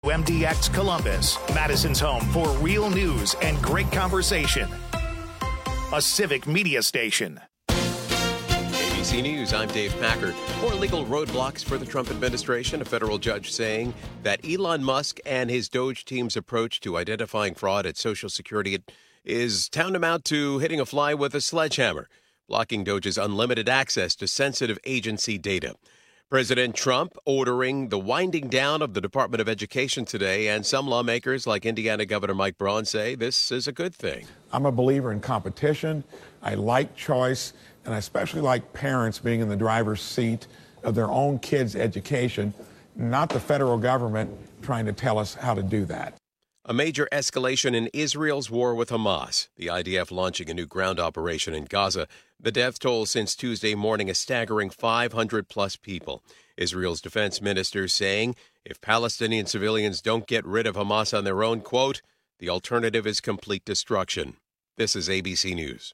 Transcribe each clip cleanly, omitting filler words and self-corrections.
MDX Columbus, Madison's home for real news and great conversation. A civic media station. ABC News, I'm Dave Packard. More legal roadblocks for the Trump administration. A federal judge saying that Elon Musk and his Doge team's approach to identifying fraud at Social Security is tantamount to hitting a fly with a sledgehammer, blocking Doge's unlimited access to sensitive agency data. President Trump ordering the winding down of the Department of Education today, and some lawmakers like Indiana Governor Mike Braun say this is a good thing. I'm a believer in competition. I like choice, and I especially like parents being in the driver's seat of their own kids' education, not the federal government trying to tell us how to do that. A major escalation in Israel's war with Hamas. The IDF launching a new ground operation in Gaza. The death toll since Tuesday morning a staggering 500-plus people. Israel's defense minister saying if Palestinian civilians don't get rid of Hamas on their own, quote, the alternative is complete destruction. This is ABC News.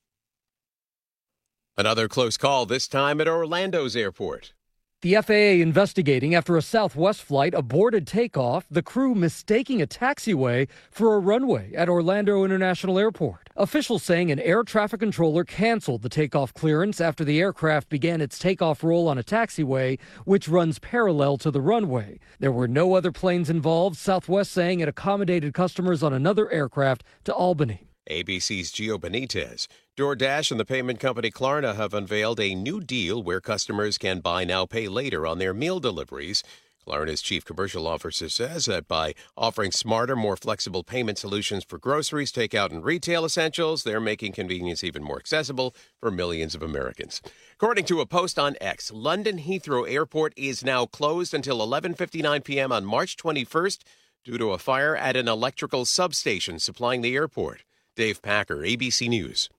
Another close call, this time at Orlando's airport. The FAA investigating after a Southwest flight aborted takeoff, the crew mistaking a taxiway for a runway at Orlando International Airport. Officials saying an air traffic controller canceled the takeoff clearance after the aircraft began its takeoff roll on a taxiway, which runs parallel to the runway. There were no other planes involved, Southwest saying it accommodated customers on another aircraft to Albany. ABC's Gio Benitez. DoorDash and the payment company Klarna have unveiled a new deal where customers can buy now, pay later on their meal deliveries. Klarna's chief commercial officer says that by offering smarter, more flexible payment solutions for groceries, takeout, and retail essentials, they're making convenience even more accessible for millions of Americans. According to a post on X, London Heathrow Airport is now closed until 11:59 p.m. on March 21st due to a fire at an electrical substation supplying the airport. Dave Packer, ABC News.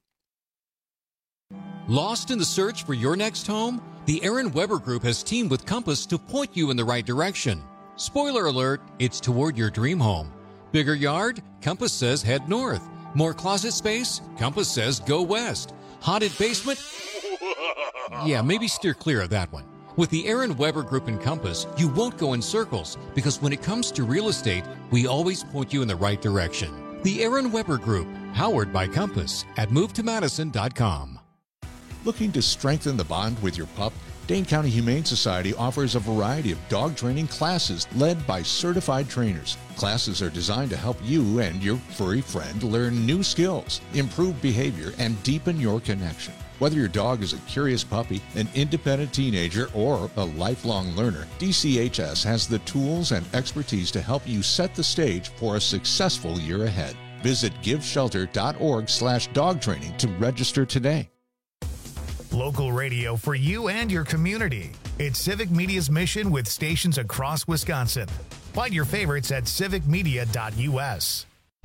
Lost in the search for your next home? The Aaron Weber Group has teamed with Compass to point you in the right direction. Spoiler alert, it's toward your dream home. Bigger yard? Compass says head north. More closet space? Compass says go west. Haunted basement? Yeah, maybe steer clear of that one. With the Aaron Weber Group and Compass, you won't go in circles because when it comes to real estate, we always point you in the right direction. The Aaron Weber Group, powered by Compass at MoveToMadison.com. Looking to strengthen the bond with your pup? Dane County Humane Society offers a variety of dog training classes led by certified trainers. Classes are designed to help you and your furry friend learn new skills, improve behavior, and deepen your connection. Whether your dog is a curious puppy, an independent teenager, or a lifelong learner, DCHS has the tools and expertise to help you set the stage for a successful year ahead. Visit giveshelter.org/dog training to register today. Local radio for you and your community. It's Civic Media's mission with stations across Wisconsin. Find your favorites at civicmedia.us.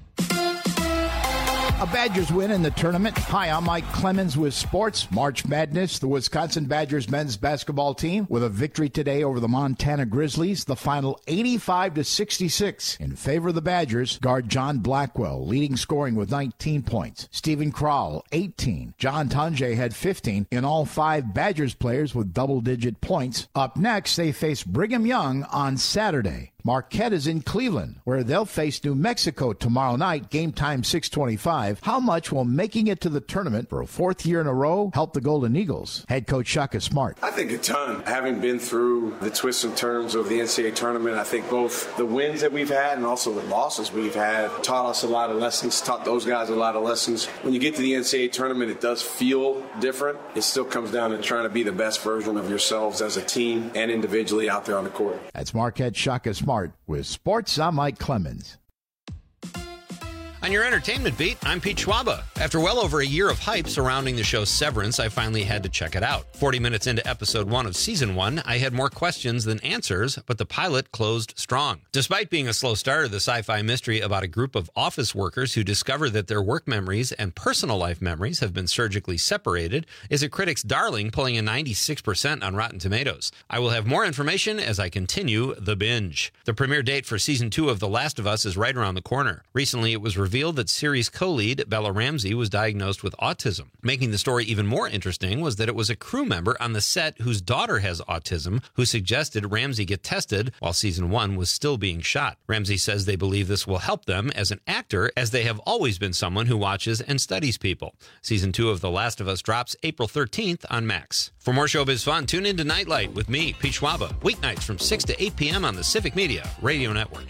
A Badgers win in the tournament. Hi, I'm Mike Clemens with Sports. March Madness, the Wisconsin Badgers men's basketball team with a victory today over the Montana Grizzlies. The final 85-66 in favor of the Badgers. Guard John Blackwell leading scoring with 19 points. Stephen Crowell, 18. John Tunje had 15. In all, 5 Badgers players with double-digit points. Up next, they face Brigham Young on Saturday. Marquette is in Cleveland, where they'll face New Mexico tomorrow night, game time 6:25. How much will making it to the tournament for a 4th year in a row help the Golden Eagles? Head coach Shaka Smart. I think a ton. Having been through the twists and turns of the NCAA tournament, I think both the wins that we've had and also the losses we've had taught us a lot of lessons, taught those guys a lot of lessons. When you get to the NCAA tournament, it does feel different. It still comes down to trying to be the best version of yourselves as a team and individually out there on the court. That's Marquette Shaka Smart. With Sports, I'm Mike Clemens. On your entertainment beat, I'm Pete Schwaba. After well over a year of hype surrounding the show Severance, I finally had to check it out. 40 minutes into episode 1 of season 1, I had more questions than answers, but the pilot closed strong. Despite being a slow starter, the sci-fi mystery about a group of office workers who discover that their work memories and personal life memories have been surgically separated is a critic's darling, pulling a 96% on Rotten Tomatoes. I will have more information as I continue the binge. The premiere date for season 2 of The Last of Us is right around the corner. Recently, it was revealed revealed that series co-lead Bella Ramsey was diagnosed with autism. Making the story even more interesting was that it was a crew member on the set whose daughter has autism who suggested Ramsey get tested while season 1 was still being shot. Ramsey says they believe this will help them as an actor, as they have always been someone who watches and studies people. Season 2 of The Last of Us drops April 13th on Max. For more showbiz fun, tune into Nightlight with me, Pete Schwaba, weeknights from 6 to 8 p.m. on the Civic Media Radio Network.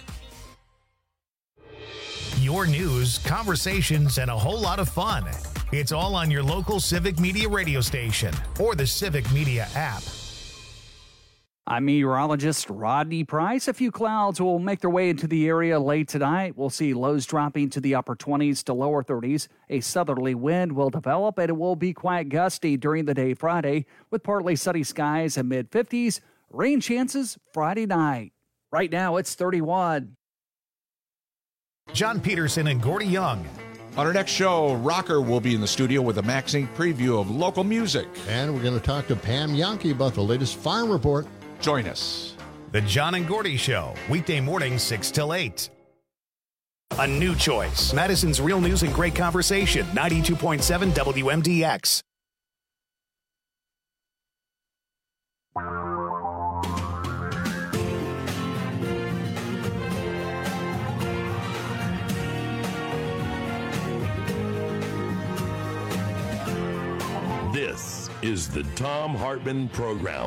Your news, conversations, and a whole lot of fun. It's all on your local Civic Media radio station or the Civic Media app. I'm meteorologist Rodney Price. A few clouds will make their way into the area late tonight. We'll see lows dropping to the upper 20s to lower 30s. A southerly wind will develop, and it will be quite gusty during the day Friday, with partly sunny skies and mid-50s. Rain chances Friday night. Right now, it's 31. John Peterson and Gordy Young. On our next show, Rocker will be in the studio with a Max Inc. preview of local music. And we're going to talk to Pam Yankee about the latest farm report. Join us. The John and Gordy Show, weekday morning 6 till 8. A new choice. Madison's Real News and Great Conversation, 92.7 WMDX. This is the Thom Hartmann Program.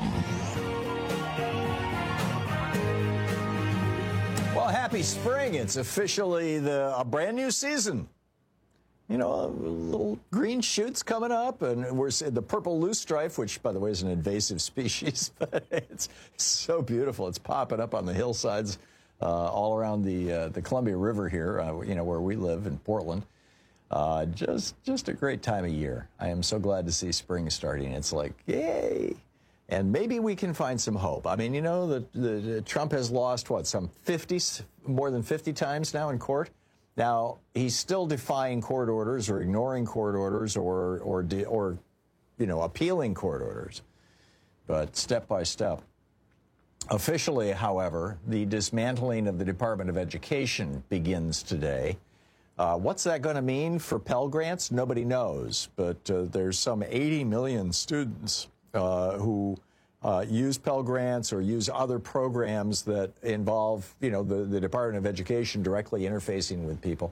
Well, happy spring. It's officially a brand new season. You know, little green shoots coming up, and we're seeing the purple loosestrife, which, by the way, is an invasive species, but it's so beautiful. It's popping up on the hillsides all around the Columbia River here, where we live in Portland. Just a great time of year. I am so glad to see spring starting. It's like, yay! And maybe we can find some hope. I mean, you know, the Trump has lost, more than 50 times now in court. Now, he's still defying court orders or ignoring court orders or appealing court orders, but step by step. Officially, however, the dismantling of the Department of Education begins today. What's that going to mean for Pell Grants? Nobody knows, but there's some 80 million students who use Pell Grants or use other programs that involve, the Department of Education directly interfacing with people.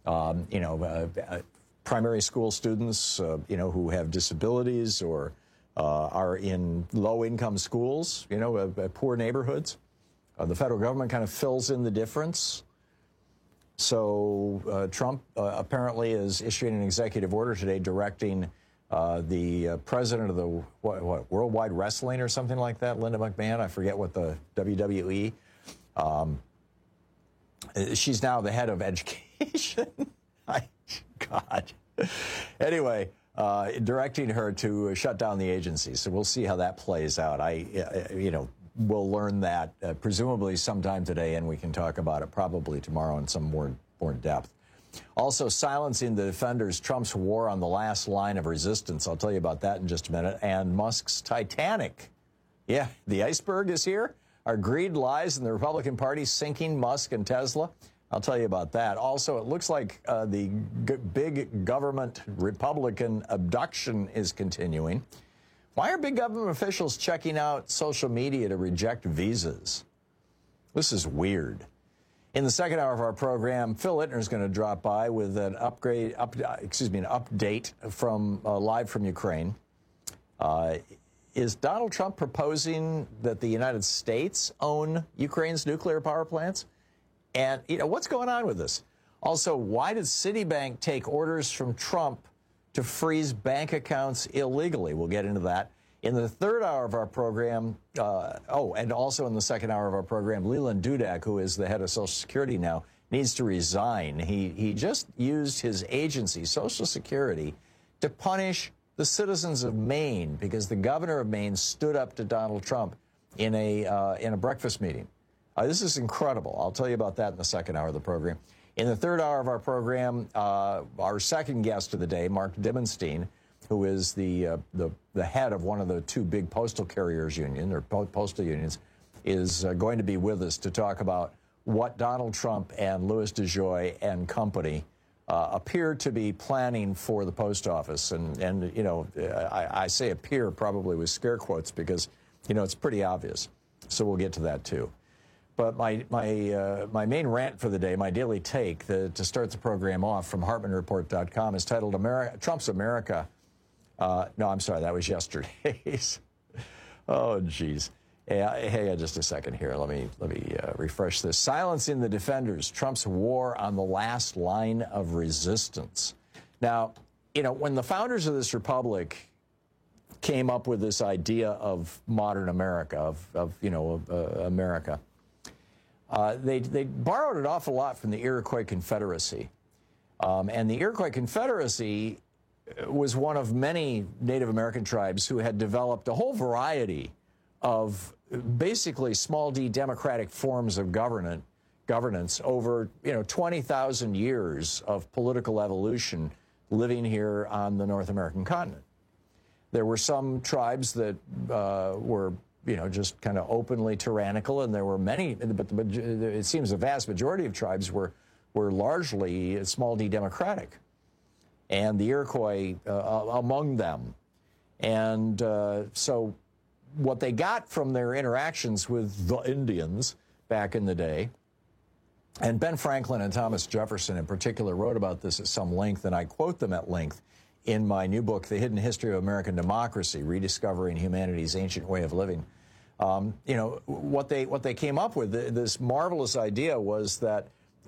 Primary school students, who have disabilities or are in low-income schools, poor neighborhoods. The federal government kind of fills in the difference. So Trump apparently is issuing an executive order today directing the president of the Worldwide Wrestling or something like that, Linda McMahon, I forget what the WWE. She's now the head of education. God. Anyway, directing her to shut down the agency. So we'll see how that plays out. We'll learn that presumably sometime today, and we can talk about it probably tomorrow in some more depth. Also, silencing the defenders, Trump's war on the last line of resistance. I'll tell you about that in just a minute. And Musk's Titanic. Yeah, the iceberg is here. Our greed lies in the Republican Party sinking Musk and Tesla. I'll tell you about that. Also, it looks like the big government Republican abduction is continuing. Why are big government officials checking out social media to reject visas? This is weird. In the second hour of our program, Phil Ittner is going to drop by with an update from live from Ukraine. Is Donald Trump proposing that the United States own Ukraine's nuclear power plants? And what's going on with this? Also, why did Citibank take orders from Trump to freeze bank accounts illegally? We'll get into that. In the third hour of our program, and also in the second hour of our program, Leland Dudak, who is the head of Social Security now, needs to resign. He just used his agency, Social Security, to punish the citizens of Maine because the governor of Maine stood up to Donald Trump in a breakfast meeting. This is incredible. I'll tell you about that in the second hour of the program. In the third hour of our program, our second guest of the day, Mark Dimmenstein, who is the head of one of the two big postal carriers union, or postal unions, is going to be with us to talk about what Donald Trump and Louis DeJoy and company appear to be planning for the post office. And you know, I say appear probably with scare quotes because, you know, it's pretty obvious. So we'll get to that too. But my main rant for the day, my daily take to start the program off from HartmanReport.com is titled Trump's America. No, I'm sorry, that was yesterday's. Oh, geez. Hey, just a second here. Let me refresh this. Silencing the Defenders, Trump's war on the last line of resistance. Now, you know, when the founders of this republic came up with this idea of modern America, America, they borrowed an awful lot from the Iroquois Confederacy. And the Iroquois Confederacy was one of many Native American tribes who had developed a whole variety of basically small d democratic forms of governance over 20,000 years of political evolution living here on the North American continent. There were some tribes that were just kind of openly tyrannical, and there were many, but it seems the vast majority of tribes were largely small d democratic, and the Iroquois among them. And so what they got from their interactions with the Indians back in the day, and Ben Franklin and Thomas Jefferson in particular wrote about this at some length, and I quote them at length in my new book, The Hidden History of American Democracy, Rediscovering Humanity's Ancient Way of Living. What they came up with, this marvelous idea was that,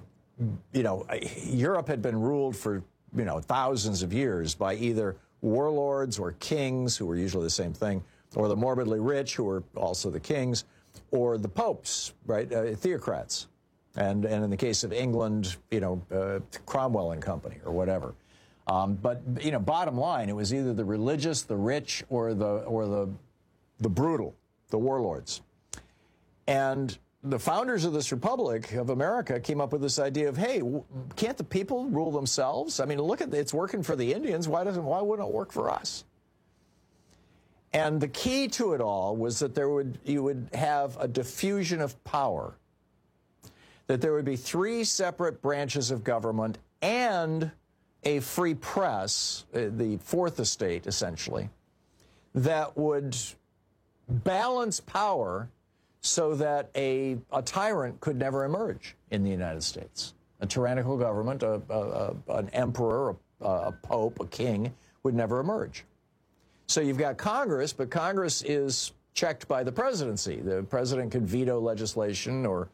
Europe had been ruled for, thousands of years by either warlords or kings, who were usually the same thing, or the morbidly rich, who were also the kings, or the popes, right, theocrats. And in the case of England, Cromwell and company or whatever. But bottom line, it was either the religious, the rich, or the brutal, the warlords. And the founders of this Republic of America came up with this idea of, hey, can't the people rule themselves? I mean, look at it's working for the Indians. Why wouldn't it work for us? And the key to it all was that you would have a diffusion of power, that there would be 3 separate branches of government and a free press, the fourth estate, essentially, that would balance power so that a tyrant could never emerge in the United States. A tyrannical government, an emperor, a pope, a king, would never emerge. So you've got Congress, but Congress is checked by the presidency. The president could veto legislation or,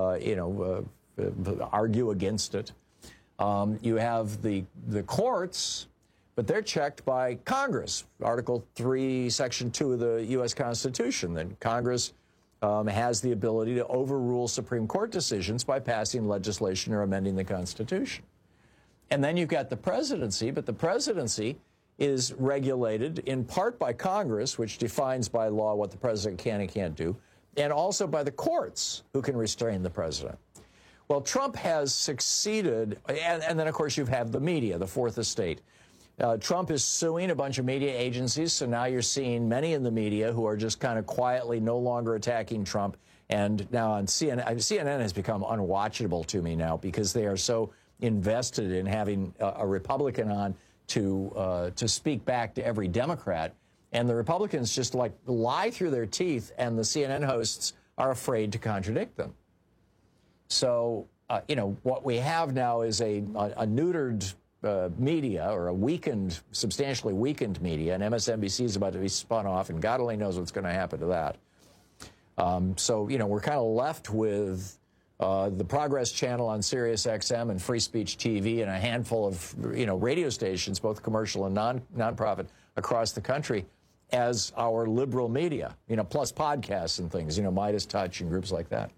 argue against it. You have the courts, but they're checked by Congress. Article 3, Section 2 of the U.S. Constitution, that Congress has the ability to overrule Supreme Court decisions by passing legislation or amending the Constitution. And then you've got the presidency, but the presidency is regulated in part by Congress, which defines by law what the president can and can't do, and also by the courts, who can restrain the president. Well, Trump has succeeded, and then, of course, you have the media, the fourth estate. Trump is suing a bunch of media agencies, so now you're seeing many in the media who are just kind of quietly no longer attacking Trump. And now on CNN has become unwatchable to me now because they are so invested in having a Republican on to speak back to every Democrat. And the Republicans just lie through their teeth, and the CNN hosts are afraid to contradict them. So, what we have now is a neutered media, or a substantially weakened media, and MSNBC is about to be spun off, and God only knows what's going to happen to that. So, we're kind of left with the Progress Channel on Sirius XM and Free Speech TV and a handful of, radio stations, both commercial and nonprofit, across the country as our liberal media, plus podcasts and things, Midas Touch and groups like that.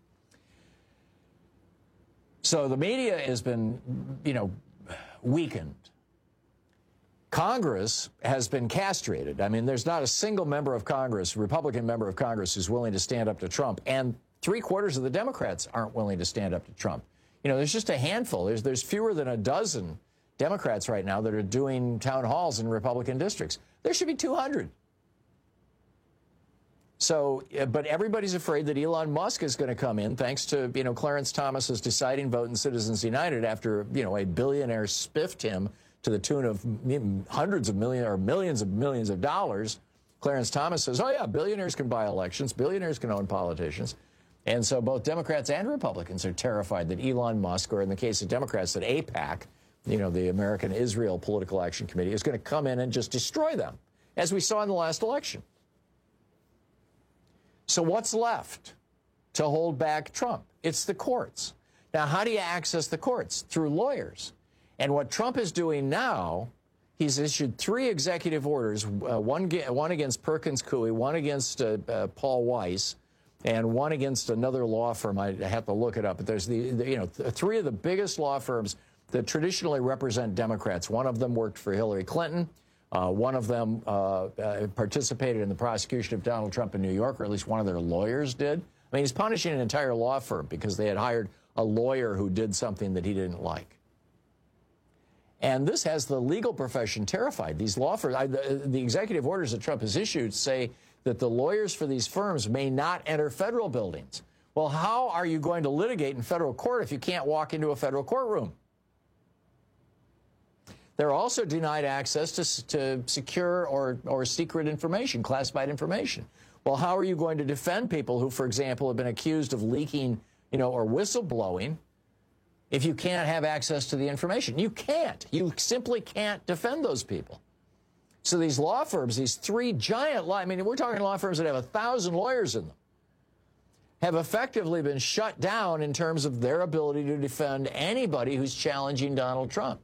So the media has been, weakened. Congress has been castrated. I mean, there's not a single member of Congress, Republican member of Congress, who's willing to stand up to Trump. And 3/4 of the Democrats aren't willing to stand up to Trump. There's just a handful. There's fewer than a dozen Democrats right now that are doing town halls in Republican districts. There should be 200. So, but everybody's afraid that Elon Musk is going to come in, thanks to, Clarence Thomas's deciding vote in Citizens United after, a billionaire spiffed him to the tune of hundreds of millions or millions of dollars. Clarence Thomas says, oh, yeah, billionaires can buy elections. Billionaires can own politicians. And so both Democrats and Republicans are terrified that Elon Musk, or in the case of Democrats, that AIPAC, the American Israel Political Action Committee, is going to come in and just destroy them, as we saw in the last election. So what's left to hold back Trump? It's the courts. Now, how do you access the courts? Through lawyers. And what Trump is doing now, he's issued 3 executive orders, one against Perkins Coie, one against Paul Weiss, and one against another law firm. I have to look it up. But there's 3 of the biggest law firms that traditionally represent Democrats. One of them worked for Hillary Clinton. One of them participated in the prosecution of Donald Trump in New York, or at least one of their lawyers did. I mean, he's punishing an entire law firm because they had hired a lawyer who did something that he didn't like. And this has the legal profession terrified. These law firms, the executive orders that Trump has issued say that the lawyers for these firms may not enter federal buildings. Well, how are you going to litigate in federal court if you can't walk into a federal courtroom? They're also denied access to secure or secret information, classified information. Well, how are you going to defend people who, for example, have been accused of leaking, or whistleblowing if you can't have access to the information? You can't. You simply can't defend those people. So these law firms, these 3 giant we're talking law firms that have 1,000 lawyers in them, have effectively been shut down in terms of their ability to defend anybody who's challenging Donald Trump.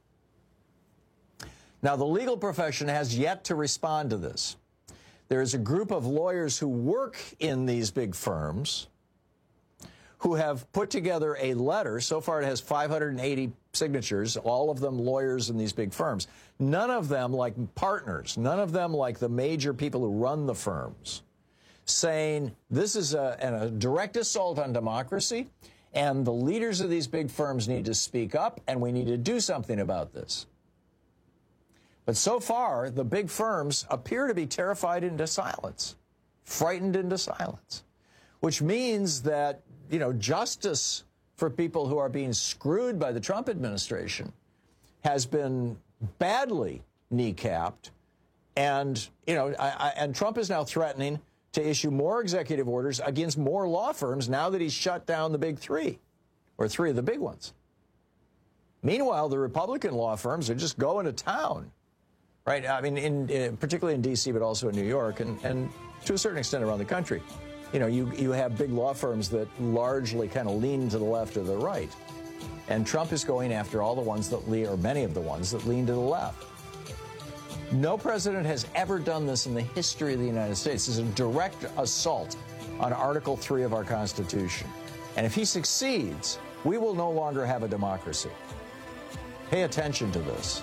Now, the legal profession has yet to respond to this. There is a group of lawyers who work in these big firms who have put together a letter. So far, it has 580 signatures, all of them lawyers in these big firms. None of them like partners, none of them like the major people who run the firms, saying this is a direct assault on democracy, and the leaders of these big firms need to speak up, and we need to do something about this. But so far, the big firms appear to be terrified into silence, frightened into silence, which means that, justice for people who are being screwed by the Trump administration has been badly kneecapped. And, and Trump is now threatening to issue more executive orders against more law firms now that he's shut down the big 3, or 3 of the big ones. Meanwhile, the Republican law firms are just going to town. Right? I mean, particularly in D.C., but also in New York, and to a certain extent around the country. You have big law firms that largely kind of lean to the left or the right. And Trump is going after all the ones that lean, or many of the ones that lean to the left. No president has ever done this in the history of the United States. This is a direct assault on Article 3 of our Constitution. And if he succeeds, we will no longer have a democracy. Pay attention to this.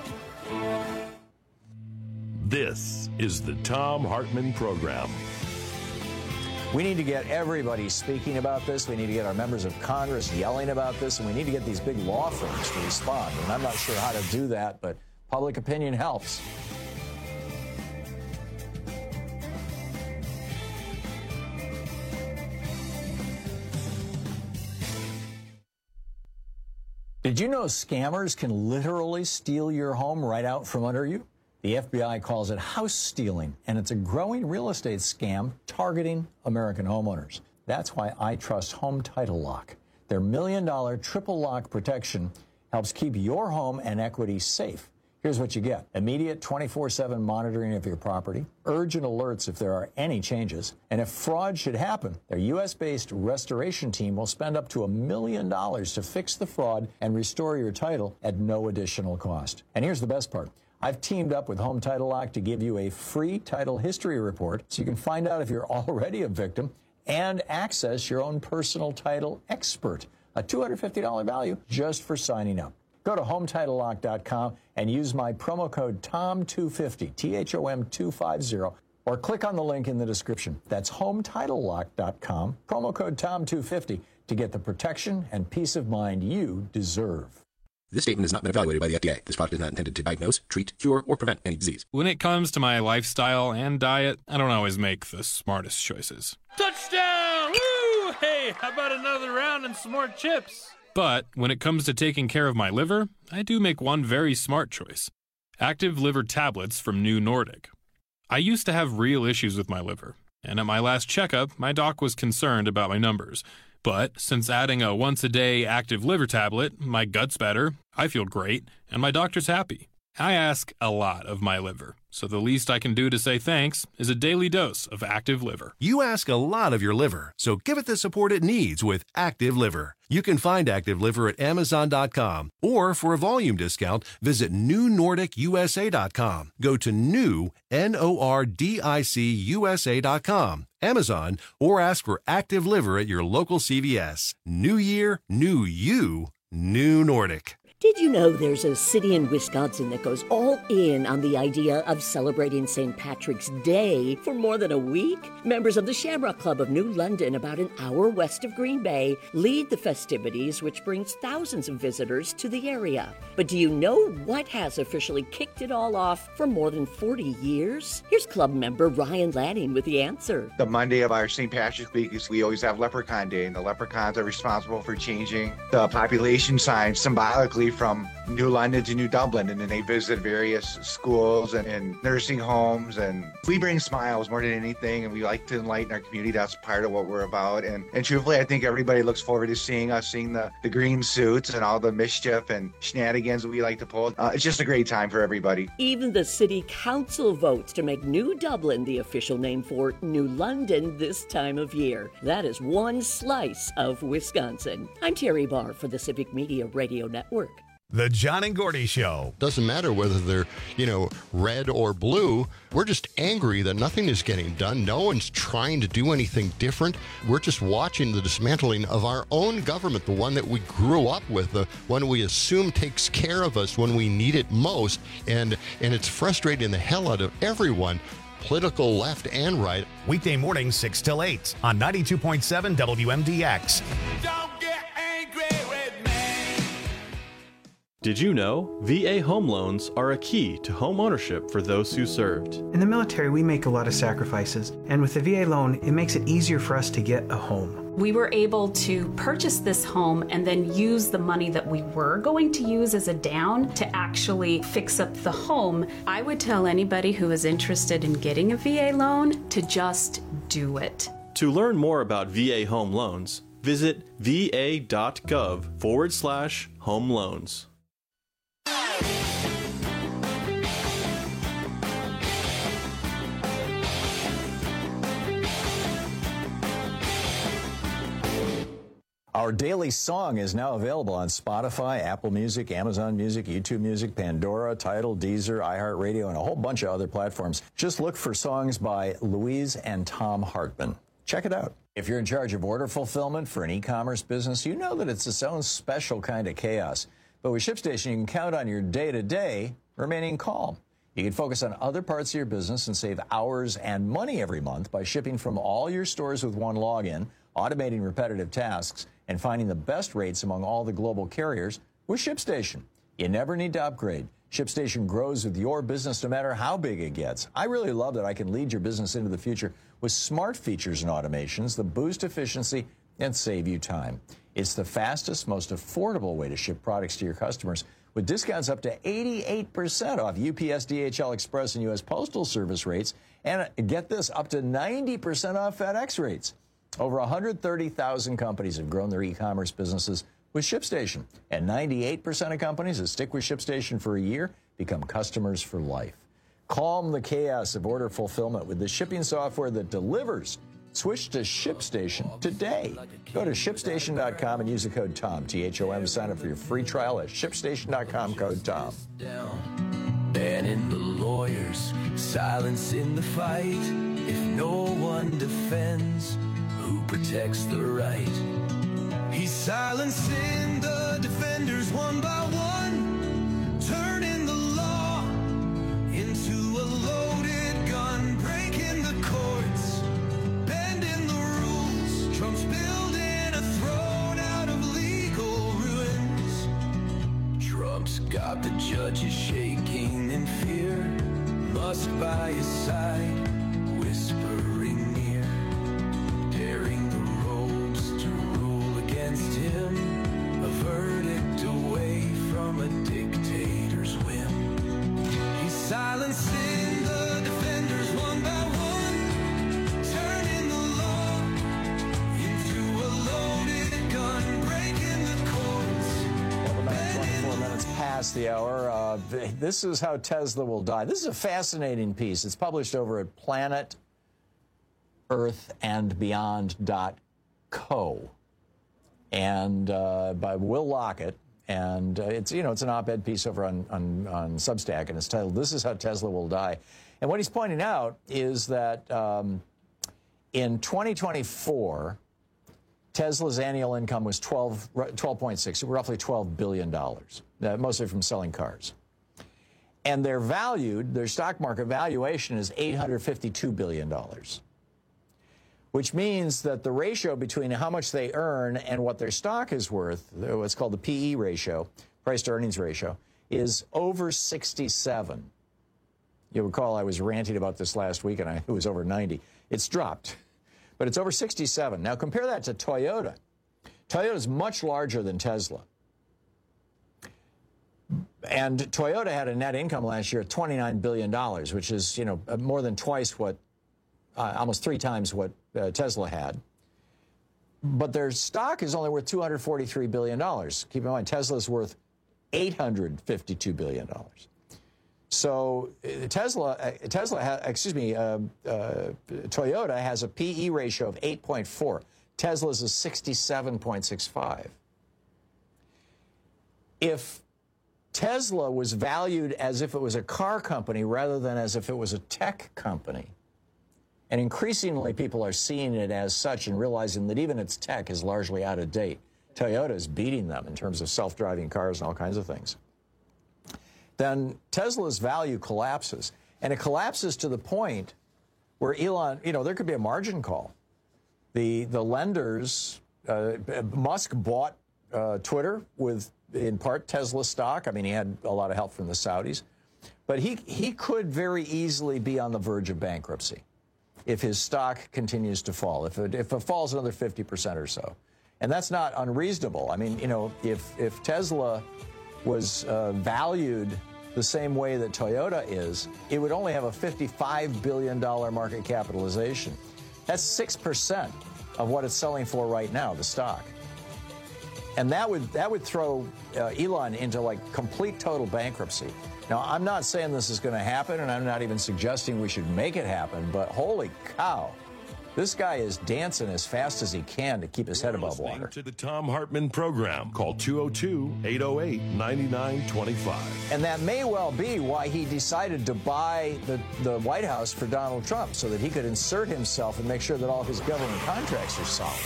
This is the Thom Hartmann Program. We need to get everybody speaking about this. We need to get our members of Congress yelling about this, and we need to get these big law firms to respond. And I'm not sure how to do that, but public opinion helps. Did you know scammers can literally steal your home right out from under you? The FBI calls it house stealing, and it's a growing real estate scam targeting American homeowners. That's why I trust Home Title Lock. Their $1 million triple lock protection helps keep your home and equity safe. Here's what you get: immediate 24/7 monitoring of your property, urgent alerts if there are any changes, and if fraud should happen, their U.S.-based restoration team will spend up to $1 million to fix the fraud and restore your title at no additional cost. And here's the best part. I've teamed up with Home Title Lock to give you a free title history report so you can find out if you're already a victim and access your own personal title expert, a $250 value just for signing up. Go to HomeTitleLock.com and use my promo code TOM250, THOM250, or click on the link in the description. That's HomeTitleLock.com, promo code TOM250 to get the protection and peace of mind you deserve. This statement has not been evaluated by the FDA. This product is not intended to diagnose, treat, cure, or prevent any disease. When it comes to my lifestyle and diet, I don't always make the smartest choices. Touchdown! Woo! Hey, how about another round and some more chips? But when it comes to taking care of my liver, I do make one very smart choice. Active Liver tablets from New Nordic. I used to have real issues with my liver, and at my last checkup, my doc was concerned about my numbers. But since adding a once-a-day Active Liver tablet, my gut's better, I feel great, and my doctor's happy. I ask a lot of my liver, so the least I can do to say thanks is a daily dose of Active Liver. You ask a lot of your liver, so give it the support it needs with Active Liver. You can find Active Liver at Amazon.com, or for a volume discount, visit NewNordicUSA.com. Go to new, NORDICUSA.com, Amazon, or ask for Active Liver at your local CVS. New year, new you, New Nordic. Did you know there's a city in Wisconsin that goes all in on the idea of celebrating St. Patrick's Day for more than a week? Members of the Shamrock Club of New London, about an hour west of Green Bay, lead the festivities, which brings thousands of visitors to the area. But do you know what has officially kicked it all off for more than 40 years? Here's club member Ryan Lanning with the answer. The Monday of our St. Patrick's Week is we always have Leprechaun Day, and the leprechauns are responsible for changing the population signs symbolically from New London to New Dublin, and then they visit various schools and nursing homes, and we bring smiles more than anything, and we like to enlighten our community. That's part of what we're about, and truthfully, I think everybody looks forward to seeing us, seeing the green suits and all the mischief and shenanigans that we like to pull. It's just a great time for everybody. Even the city council votes to make New Dublin the official name for New London this time of year. That is one slice of Wisconsin. I'm Terry Barr for the Civic Media Radio Network. The John and Gordy Show. Doesn't matter whether they're, red or blue. We're just angry that nothing is getting done. No one's trying to do anything different. We're just watching the dismantling of our own government, the one that we grew up with, the one we assume takes care of us when we need it most. And it's frustrating the hell out of everyone, political left and right. Weekday mornings 6 till 8 on 92.7 WMDX. Don't get angry with me. Did you know VA home loans are a key to home ownership for those who served? In the military, we make a lot of sacrifices, and with the VA loan, it makes it easier for us to get a home. We were able to purchase this home and then use the money that we were going to use as a down to actually fix up the home. I would tell anybody who is interested in getting a VA loan to just do it. To learn more about VA home loans, visit va.gov/home loans. Our daily song is now available on Spotify, Apple Music, Amazon Music, YouTube Music, Pandora, Tidal, Deezer, iHeartRadio, and a whole bunch of other platforms. Just look for songs by Louise and Tom Hartman. Check it out. If you're in charge of order fulfillment for an e-commerce business, you know that it's its own special kind of chaos. But with ShipStation, you can count on your day-to-day remaining calm. You can focus on other parts of your business and save hours and money every month by shipping from all your stores with one login, automating repetitive tasks, and finding the best rates among all the global carriers with ShipStation. You never need to upgrade. ShipStation grows with your business no matter how big it gets. I really love that I can lead your business into the future with smart features and automations that boost efficiency and save you time. It's the fastest, most affordable way to ship products to your customers with discounts up to 88% off UPS, DHL Express, and U.S. Postal Service rates, and get this, up to 90% off FedEx rates. Over 130,000 companies have grown their e-commerce businesses with ShipStation, and 98% of companies that stick with ShipStation for a year become customers for life. Calm the chaos of order fulfillment with the shipping software that delivers. Switch to ShipStation today. Go to ShipStation.com and use the code TOM, T-H-O-M, to sign up for your free trial at ShipStation.com, code TOM. Banning the lawyers, silencing the fight. If no one defends, who protects the right? He's silencing the defenders one by one, turning the law into a loaded gun, breaking the courts, bending the rules. Trump's building a throne out of legal ruins. court's got the judges shaking in fear, must by his side, whispering near, daring the robes to rule against him, a verdict away from a dictator's whim. He's silencing the defenders one by one, turning the law into a loaded gun, breaking the courts. 24 minutes past the hour. This is how Tesla will die. This is a fascinating piece. It's published over at planetearthandbeyond.co and by Will Lockett. And it's an op-ed piece over on Substack, and it's titled, "This is how Tesla will die." And what he's pointing out is that in 2024, Tesla's annual income was 12.6, roughly $12 billion, mostly from selling cars. And their stock market valuation is $852 billion, which means that the ratio between how much they earn and what their stock is worth, what's called the PE ratio, price to earnings ratio, is over 67. You'll recall I was ranting about this last week, and it was over 90. It's dropped, but it's over 67. Now compare that to Toyota. Toyota is much larger than Tesla. And Toyota had a net income last year of $29 billion, which is, more than twice what, almost 3 times what Tesla had. But their stock is only worth $243 billion. Keep in mind, Tesla's worth $852 billion. So Toyota has a PE ratio of 8.4. Tesla's is 67.65. If Tesla was valued as if it was a car company rather than as if it was a tech company, and increasingly people are seeing it as such and realizing that even its tech is largely out of date. Toyota is beating them in terms of self-driving cars and all kinds of things. Then Tesla's value collapses. And it collapses to the point where Elon, there could be a margin call. The lenders, Musk bought Twitter with, in part, Tesla stock. I mean, he had a lot of help from the Saudis. But he could very easily be on the verge of bankruptcy if his stock continues to fall, if it falls another 50% or so. And that's not unreasonable. I mean, if Tesla was valued the same way that Toyota is, it would only have a $55 billion market capitalization. That's 6% of what it's selling for right now, the stock. And that would throw Elon into like complete total bankruptcy. Now, I'm not saying this is going to happen, and I'm not even suggesting we should make it happen, but holy cow, this guy is dancing as fast as he can to keep his head above water. To the Thom Hartmann program. Call 202-808-9925. And that may well be why he decided to buy the White House for Donald Trump, so that he could insert himself and make sure that all of his government contracts are solid.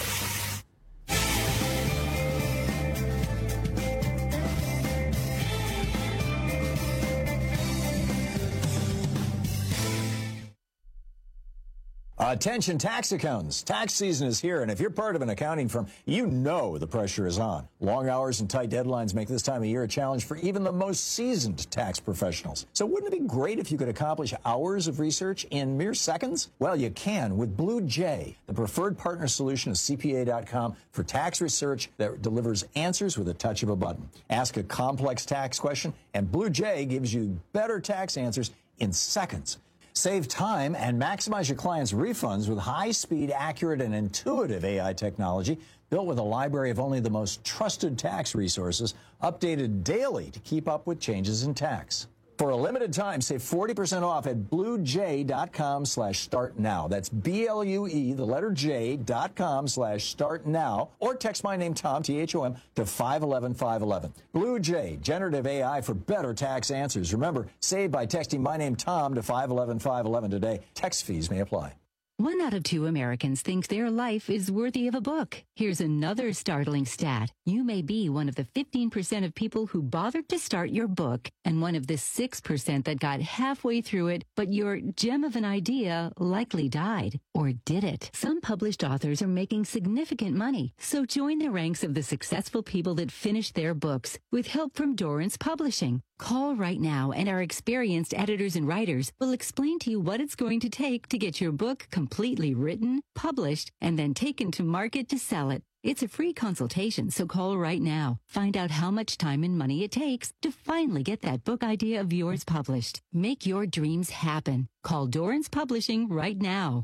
Attention tax accountants. Tax season is here, and if you're part of an accounting firm, you know the pressure is on. Long hours and tight deadlines make this time of year a challenge for even the most seasoned tax professionals. So wouldn't it be great if you could accomplish hours of research in mere seconds? Well, you can with Blue Jay, the preferred partner solution of CPA.com for tax research that delivers answers with a touch of a button. Ask a complex tax question, and Blue Jay gives you better tax answers in seconds. Save time and maximize your clients' refunds with high-speed, accurate, and intuitive AI technology built with a library of only the most trusted tax resources, updated daily to keep up with changes in tax. For a limited time, save 40% off at bluejay.com/startnow. That's BLUE, the letter J.com/startnow, or text my name, Tom, T-H-O-M, to 511-511. Blue Jay, generative AI for better tax answers. Remember, save by texting my name, Tom, to 511-511 today. Text fees may apply. 1 out of 2 Americans think their life is worthy of a book. Here's another startling stat. You may be one of the 15% of people who bothered to start your book and one of the 6% that got halfway through it, but your gem of an idea likely died. Or did it? Some published authors are making significant money, so join the ranks of the successful people that finished their books with help from Dorrance Publishing. Call right now and our experienced editors and writers will explain to you what it's going to take to get your book completely written, published, and then taken to market to sell it. It's a free consultation, so call right now. Find out how much time and money it takes to finally get that book idea of yours published. Make your dreams happen. Call Dorrance Publishing right now.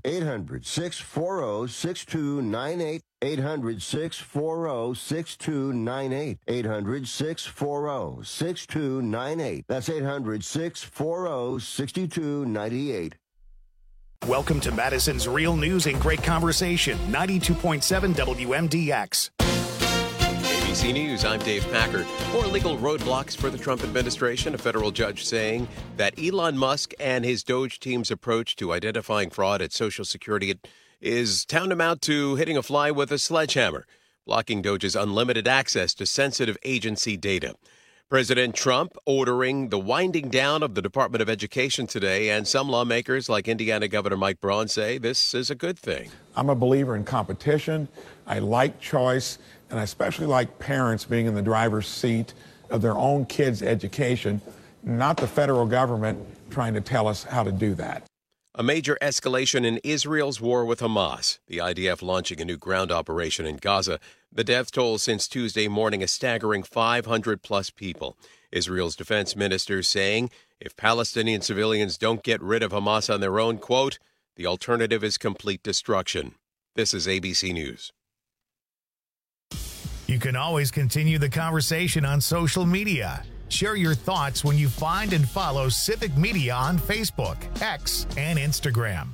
800-640-6298. 800-640-6298. 800-640-6298. That's 800-640-6298. Welcome to Madison's Real News and Great Conversation, 92.7 WMDX. ABC News, I'm Dave Packard. More legal roadblocks for the Trump administration. A federal judge saying that Elon Musk and his Doge team's approach to identifying fraud at Social Security is tantamount to hitting a fly with a sledgehammer, blocking Doge's unlimited access to sensitive agency data. President Trump ordering the winding down of the Department of Education today, and some lawmakers like Indiana Governor Mike Braun say this is a good thing. I'm a believer in competition. I like choice, and I especially like parents being in the driver's seat of their own kids' education, not the federal government trying to tell us how to do that. A major escalation in Israel's war with Hamas, the IDF launching a new ground operation in Gaza. The death toll since Tuesday morning a staggering 500-plus people. Israel's defense minister saying if Palestinian civilians don't get rid of Hamas on their own, quote, the alternative is complete destruction. This is ABC News. You can always continue the conversation on social media. Share your thoughts when you find and follow Civic Media on Facebook, X, and Instagram.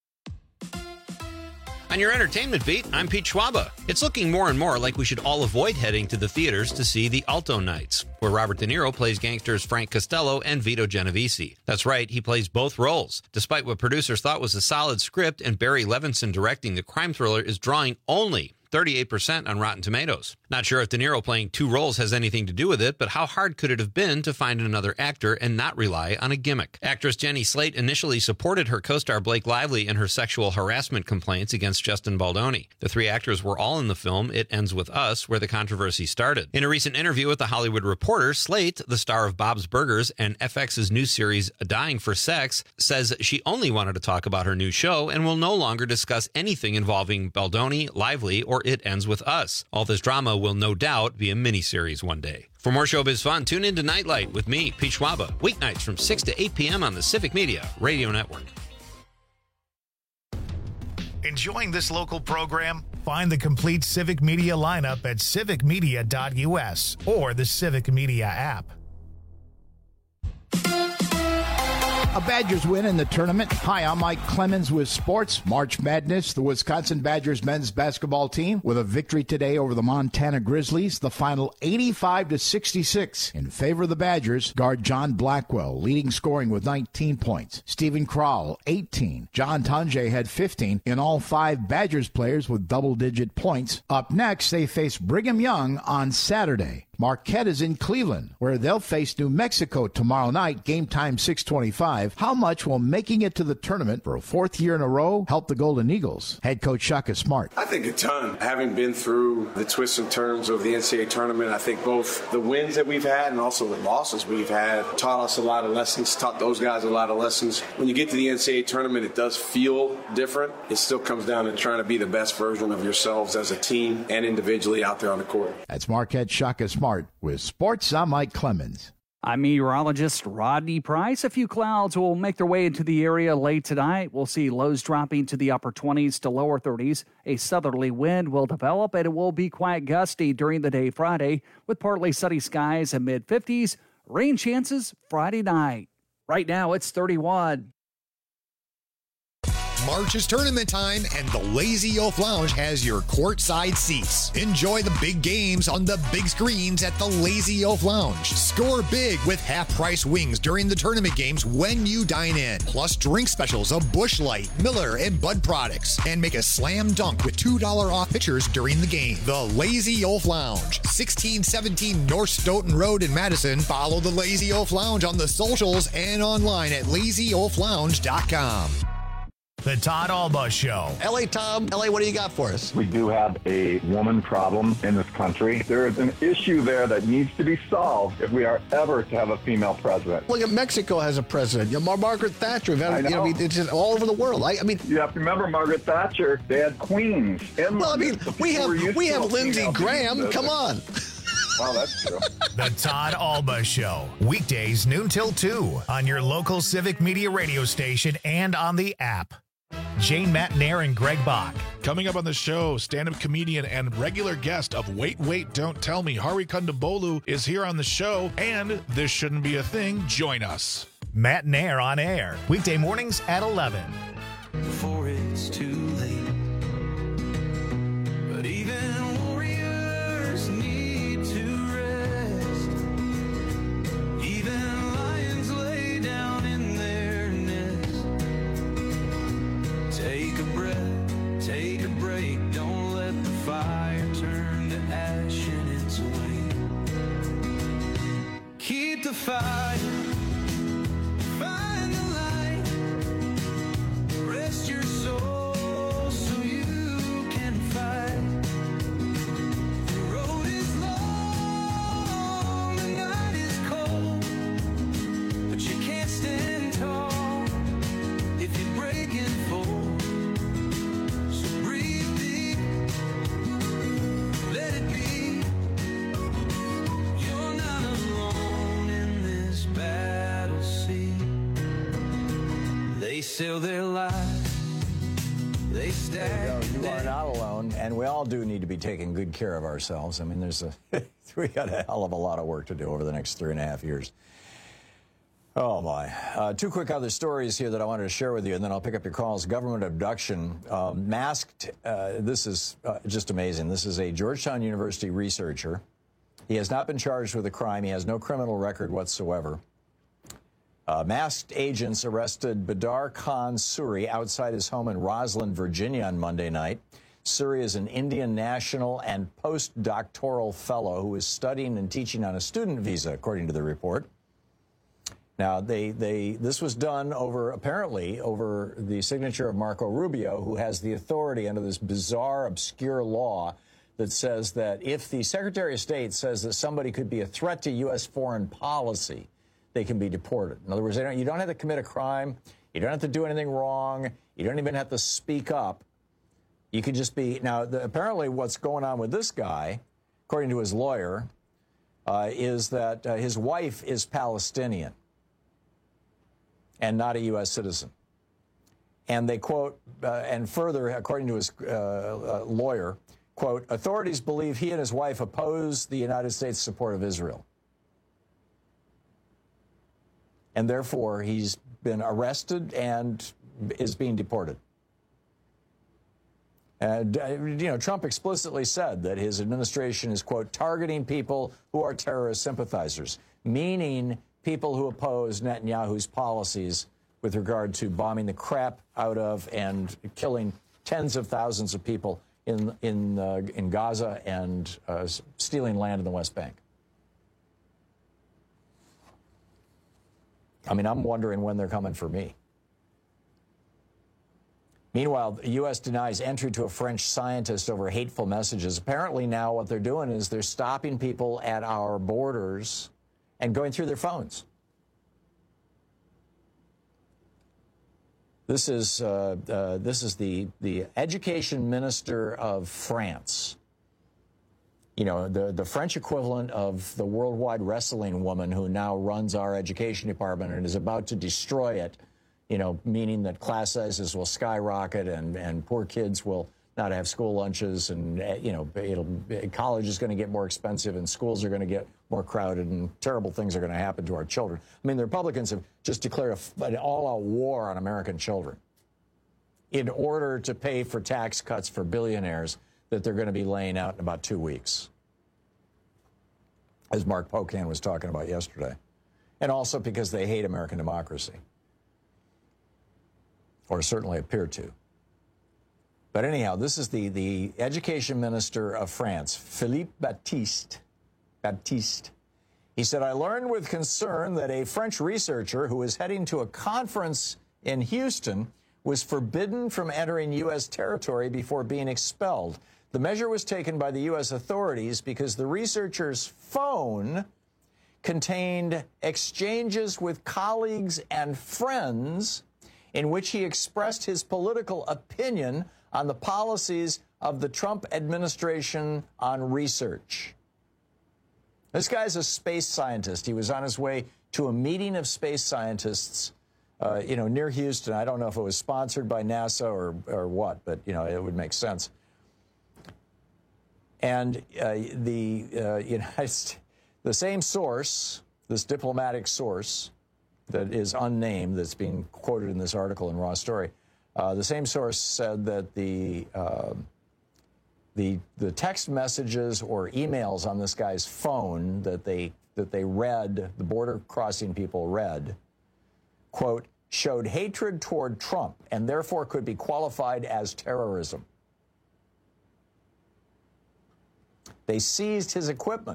On your entertainment beat, I'm Pete Schwaba. It's looking more and more like we should all avoid heading to the theaters to see The Alto Nights, where Robert De Niro plays gangsters Frank Costello and Vito Genovese. That's right, he plays both roles. Despite what producers thought was a solid script and Barry Levinson directing, the crime thriller is drawing only 38% on Rotten Tomatoes. Not sure if De Niro playing two roles has anything to do with it, but how hard could it have been to find another actor and not rely on a gimmick? Actress Jenny Slate initially supported her co-star Blake Lively in her sexual harassment complaints against Justin Baldoni. The three actors were all in the film It Ends With Us, where the controversy started. In a recent interview with The Hollywood Reporter, Slate, the star of Bob's Burgers and FX's new series Dying for Sex, says she only wanted to talk about her new show and will no longer discuss anything involving Baldoni, Lively, or It Ends With Us. All this drama will no doubt be a miniseries one day. For more showbiz fun, tune in to Nightlight with me, Pete Schwaba, weeknights from 6 to 8 p.m. on the Civic Media Radio Network. Enjoying this local program? Find the complete Civic Media lineup at civicmedia.us or the Civic Media app. A Badgers win in the tournament. Hi, I'm Mike Clemens with Sports. March Madness, the Wisconsin Badgers men's basketball team with a victory today over the Montana Grizzlies. The final 85-66 in favor of the Badgers. Guard John Blackwell leading scoring with 19 points. Stephen Crowell, 18. John Tunje had 15. In all, 5 Badgers players with double-digit points. Up next, they face Brigham Young on Saturday. Marquette is in Cleveland, where they'll face New Mexico tomorrow night, game time 6:25. How much will making it to the tournament for a 4th year in a row help the Golden Eagles? Head coach Shaka Smart. I think a ton. Having been through the twists and turns of the NCAA tournament, I think both the wins that we've had and also the losses we've had taught us a lot of lessons, taught those guys a lot of lessons. When you get to the NCAA tournament, it does feel different. It still comes down to trying to be the best version of yourselves as a team and individually out there on the court. That's Marquette Shaka Smart. With Sports, I'm Mike Clemens. I'm meteorologist Rodney Price. A few clouds will make their way into the area late tonight. We'll see lows dropping to the upper 20s to lower 30s. A southerly wind will develop, and it will be quite gusty during the day Friday, with partly sunny skies and mid-50s. Rain chances Friday night. Right now, it's 31. March is tournament time, and the Lazy Oaf Lounge has your courtside seats. Enjoy the big games on the big screens at the Lazy Oaf Lounge. Score big with half-price wings during the tournament games when you dine in. Plus drink specials of Busch Light, Miller, and Bud products. And make a slam dunk with $2 off pitchers during the game. The Lazy Oaf Lounge, 1617 North Stoughton Road in Madison. Follow the Lazy Oaf Lounge on the socials and online at lazyoaflounge.com. The Todd Alba Show. L.A. Tom, L.A., what do you got for us? We do have a woman problem in this country. There is an issue there that needs to be solved if we are ever to have a female president. Look at Mexico has a president. Margaret Thatcher. It's just all over the world. I mean, you have to remember Margaret Thatcher. They had queens. Well, I mean, we have Lindsey Graham. Come on. Well, that's true. The Todd Alba Show. Weekdays noon till 2 on your local Civic Media radio station and on the app. Jane Matnair and Greg Bach. Coming up on the show, stand-up comedian and regular guest of Wait, Wait, Don't Tell Me, Hari Kondabolu, is here on the show, and This Shouldn't Be a Thing. Join us. Matnair on air. Weekday mornings at 11. Before it's too late. But even warriors need to rest. Even lions lay down in their nest. Take a breath, take a break. Don't let the fire turn to ash in its way. Keep the fire. Find the light. Rest your soul so you can fight. The road is long, the night is cold, but you can't stand tall if you break and fall. So breathe deep, let it be. You're not alone in this battle scene. They sail their lives, they stand. You are not alone, and we all do need to be taking good care of ourselves. I mean, we got a hell of a lot of work to do over the next 3.5 years. Oh, my. Two quick other stories here that I wanted to share with you, and then I'll pick up your calls. Government abduction, masked. This is just amazing. This is a Georgetown University researcher. He has not been charged with a crime. He has no criminal record whatsoever. Masked agents arrested Badar Khan Suri outside his home in Roslyn, Virginia on Monday night. Suri is an Indian national and postdoctoral fellow who is studying and teaching on a student visa, according to the report. Now, this was done apparently over the signature of Marco Rubio, who has the authority under this bizarre, obscure law that says that if the Secretary of State says that somebody could be a threat to U.S. foreign policy, they can be deported. In other words, you don't have to commit a crime. You don't have to do anything wrong. You don't even have to speak up. You can just be... Now, apparently what's going on with this guy, according to his lawyer, is that his wife is Palestinian and not a U.S. citizen. And they quote, and further, according to his lawyer, quote, authorities believe he and his wife oppose the United States' support of Israel. And therefore, he's been arrested and is being deported. And, Trump explicitly said that his administration is, quote, targeting people who are terrorist sympathizers, meaning people who oppose Netanyahu's policies with regard to bombing the crap out of and killing tens of thousands of people in Gaza and stealing land in the West Bank. I mean, I'm wondering when they're coming for me. Meanwhile, the U.S. denies entry to a French scientist over hateful messages. Apparently now what they're doing is they're stopping people at our borders and going through their phones. This is the education minister of France. You know, the French equivalent of the worldwide wrestling woman who now runs our education department and is about to destroy it, you know, meaning that class sizes will skyrocket and poor kids will not have school lunches and, college is going to get more expensive and schools are going to get more crowded and terrible things are going to happen to our children. I mean, the Republicans have just declared an all-out war on American children. in order to pay for tax cuts for billionaires that they're going to be laying out in about 2 weeks, as Mark Pocan was talking about yesterday. And also because they hate American democracy, or certainly appear to. But anyhow, this is the education minister of France, Philippe Baptiste. He said, I learned with concern that a French researcher who was heading to a conference in Houston was forbidden from entering U.S. territory before being expelled. The measure was taken by the U.S. authorities because the researcher's phone contained exchanges with colleagues and friends in which he expressed his political opinion on the policies of the Trump administration on research. This guy's a space scientist. He was on his way to a meeting of space scientists, near Houston. I don't know if it was sponsored by NASA or what, but, it would make sense. And the same source, this diplomatic source that is unnamed, that's being quoted in this article in Raw Story, the same source said that the text messages or emails on this guy's phone that they read, the border crossing people read, quote, showed hatred toward Trump and therefore could be qualified as terrorism. They seized his equipment.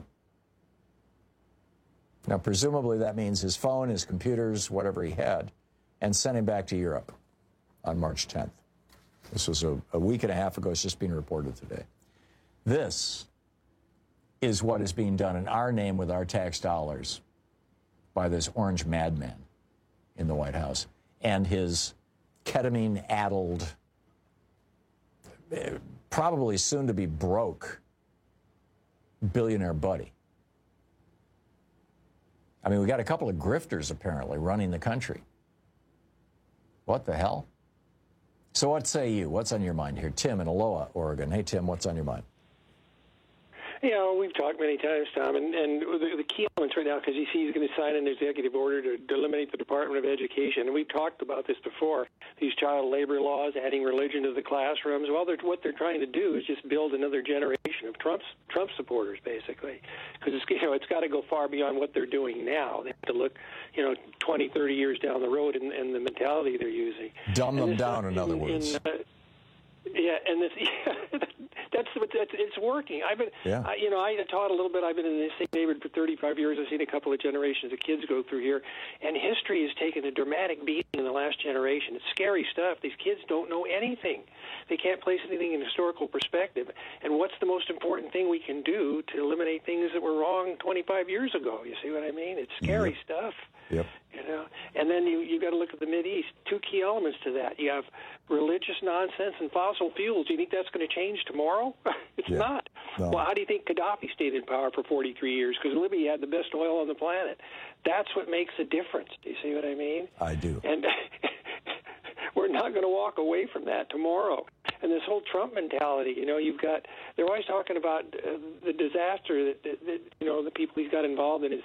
Now, presumably that means his phone, his computers, whatever he had, and sent him back to Europe on March 10th. This was a week and a half ago. It's just being reported today. This is what is being done in our name with our tax dollars by this orange madman in the White House and his ketamine-addled, probably soon to be broke, billionaire buddy. I mean, we got a couple of grifters apparently running the country. What the hell? So what say you? What's on your mind here? Tim in Aloha, Oregon. Hey, Tim, what's on your mind? We've talked many times, Tom, and the key elements right now, because you see he's going to sign an executive order to eliminate the Department of Education, and we've talked about this before, these child labor laws, adding religion to the classrooms. Well, what they're trying to do is just build another generation of Trump supporters, basically, because it's got to go far beyond what they're doing now. They have to look, 20, 30 years down the road and the mentality they're using. Dumb them down, in other words. It's working. I taught a little bit. I've been in the same neighborhood for 35 years. I've seen a couple of generations of kids go through here, and history has taken a dramatic beating in the last generation. It's scary stuff. These kids don't know anything. They can't place anything in historical perspective. And what's the most important thing we can do to eliminate things that were wrong 25 years ago? You see what I mean? It's scary stuff. Yep. And then you got to look at the Mideast. Two key elements to that. You have religious nonsense and fossil fuels. Do you think that's going to change tomorrow? It's not. No. Well, how do you think Gaddafi stayed in power for 43 years? Because Libya had the best oil on the planet. That's what makes a difference. Do you see what I mean? I do. And we're not going to walk away from that tomorrow. And this whole Trump mentality, they're always talking about the disaster that the people he's got involved in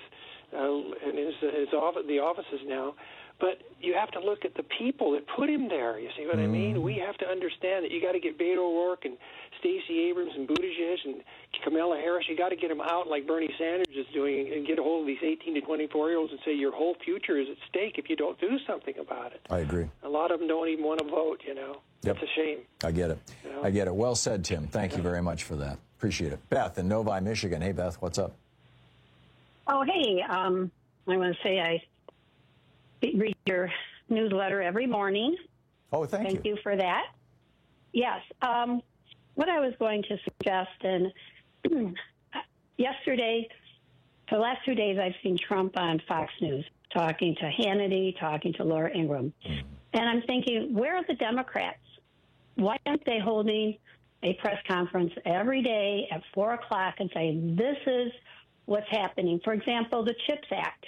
the offices now. But you have to look at the people that put him there. You see what I mean? We have to understand that you got to get Beto O'Rourke and Stacey Abrams and Buttigieg and Kamala Harris. You got to get them out like Bernie Sanders is doing and get a hold of these 18 to 24-year-olds and say your whole future is at stake if you don't do something about it. I agree. A lot of them don't even want to vote, Yep. It's a shame. I get it. I get it. Well said, Tim. Thank you very much for that. Appreciate it. Beth in Novi, Michigan. Hey, Beth, what's up? Oh, hey. I want to say I read your newsletter every morning. Oh, thank you for that. Yes. What I was going to suggest, and yesterday, for the last 2 days, I've seen Trump on Fox News talking to Hannity, talking to Laura Ingraham. And I'm thinking, where are the Democrats? Why aren't they holding a press conference every day at 4 o'clock and saying, this is what's happening? For example, the CHIPS Act.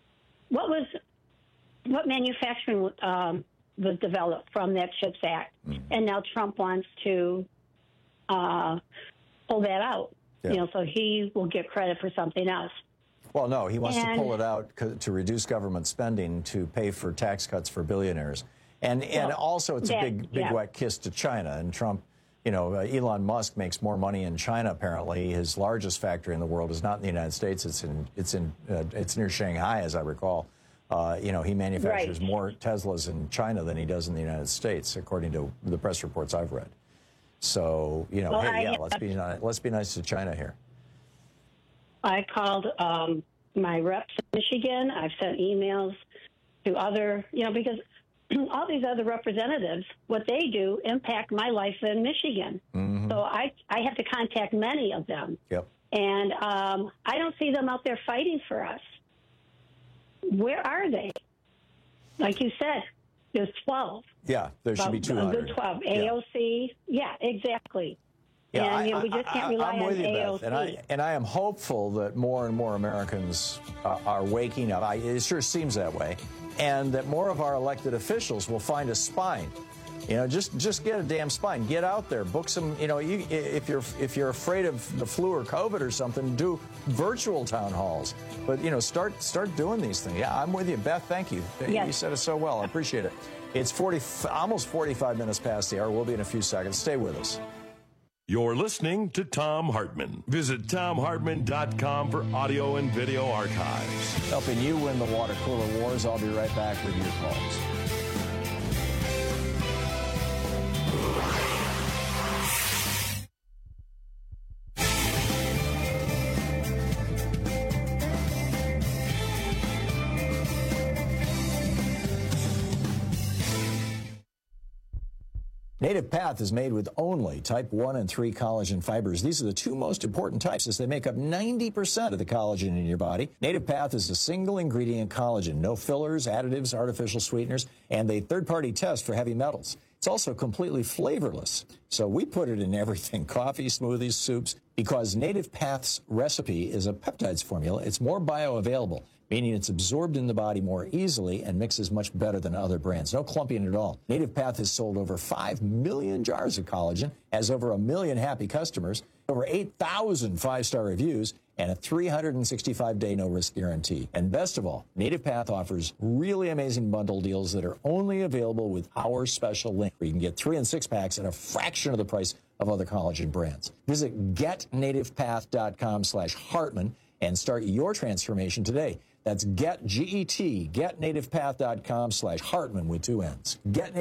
What manufacturing was developed from that CHIPS Act? And now Trump wants to pull that out, so he will get credit for something else. Well, no, he wants to pull it out to reduce government spending to pay for tax cuts for billionaires. And also it's a big yeah. wet kiss to China. And Trump, Elon Musk makes more money in China, apparently. His largest factory in the world is not in the United States. It's near Shanghai, as I recall. He manufactures more Teslas in China than he does in the United States, according to the press reports I've read. So, let's be nice to China here. I called my reps in Michigan. I've sent emails to other, because all these other representatives, what they do impact my life in Michigan. Mm-hmm. So I have to contact many of them. Yep. And I don't see them out there fighting for us. Where are they? Like you said, there's 12. Yeah, there should be 200. A good 12. AOC, yeah, exactly. Yeah, and we just can't rely on AOC. Beth, and I am hopeful that more and more Americans are waking up. It sure seems that way. And that more of our elected officials will find a spine. Just get a damn spine. Get out there. Book some, if you're afraid of the flu or COVID or something, do virtual town halls. But, start doing these things. Yeah, I'm with you. Beth, thank you. Yes. You said it so well. I appreciate it. It's almost 45 minutes past the hour. We'll be in a few seconds. Stay with us. You're listening to Thom Hartmann. Visit ThomHartmann.com for audio and video archives. Helping you win the water cooler wars. I'll be right back with your calls. Native Path is made with only type 1 and 3 collagen fibers. These are the two most important types as they make up 90% of the collagen in your body. Native Path is a single ingredient collagen, no fillers, additives, artificial sweeteners, and a third-party test for heavy metals. It's also completely flavorless. So we put it in everything, coffee, smoothies, soups, because Native Path's recipe is a peptides formula. It's more bioavailable, meaning it's absorbed in the body more easily and mixes much better than other brands. No clumping at all. Native Path has sold over 5 million jars of collagen, has over 1 million happy customers, over 8,000 5-star reviews, and a 365-day no-risk guarantee. And best of all, Native Path offers really amazing bundle deals that are only available with our special link, where you can get 3 and 6 packs at a fraction of the price of other collagen brands. Visit getnativepath.com/Hartmann and start your transformation today. That's getnativepath.com/Hartmann with 2 N's.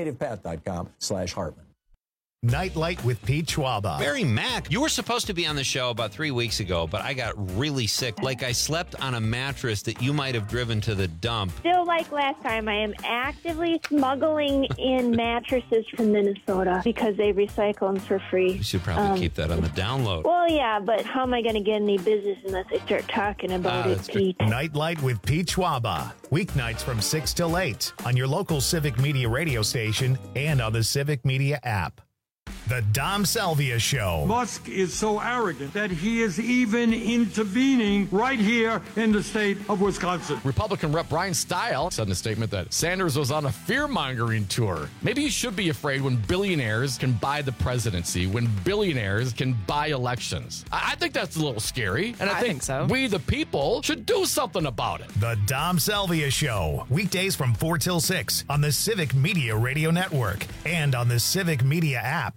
Getnativepath.com/Hartmann. Nightlight with Pete Schwaba. Mary Mack, you were supposed to be on the show about 3 weeks ago, but I got really sick. Like I slept on a mattress that you might have driven to the dump. Still like last time, I am actively smuggling in mattresses from Minnesota because they recycle them for free. You should probably keep that on the download. Well, yeah, but how am I going to get any business unless I start talking about it, Pete? Nightlight with Pete Schwaba. Weeknights from 6 till 8 on your local Civic Media radio station and on the Civic Media app. The Dom Salvia Show. Musk is so arrogant that he is even intervening right here in the state of Wisconsin. Republican Rep. Brian Stile said in a statement that Sanders was on a fear-mongering tour. Maybe you should be afraid when billionaires can buy the presidency, when billionaires can buy elections. I think that's a little scary, and I think so. We, the people, should do something about it. The Dom Salvia Show. Weekdays from 4 till 6 on the Civic Media Radio Network and on the Civic Media app.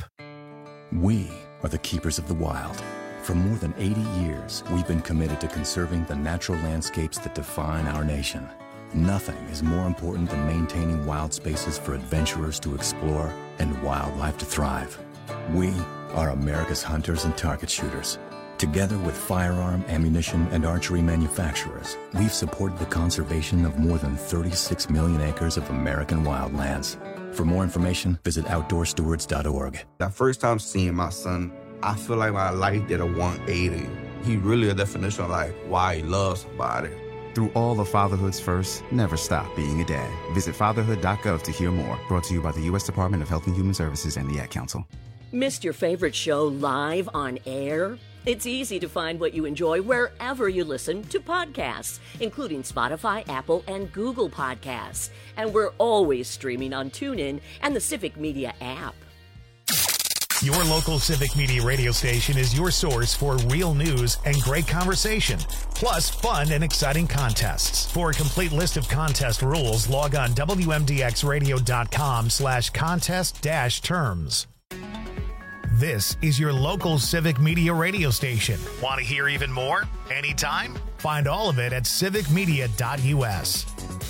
We are the keepers of the wild. For more than 80 years, we've been committed to conserving the natural landscapes that define our nation. Nothing is more important than maintaining wild spaces for adventurers to explore and wildlife to thrive. We are America's hunters and target shooters. Together with firearm, ammunition, and archery manufacturers, we've supported the conservation of more than 36 million acres of American wildlands. For more information, visit OutdoorStewards.org. The first time seeing my son, I feel like my life did a 180. He really a definition of like why he loves somebody. Through all of fatherhood's first, never stop being a dad. Visit fatherhood.gov to hear more. Brought to you by the U.S. Department of Health and Human Services and the Ad Council. Missed your favorite show live on air? It's easy to find what you enjoy wherever you listen to podcasts, including Spotify, Apple, and Google Podcasts. And we're always streaming on TuneIn and the Civic Media app. Your local Civic Media radio station is your source for real news and great conversation, plus fun and exciting contests. For a complete list of contest rules, log on WMDXradio.com/contest-terms. This is your local Civic Media radio station. Want to hear even more? Anytime? Find all of it at civicmedia.us.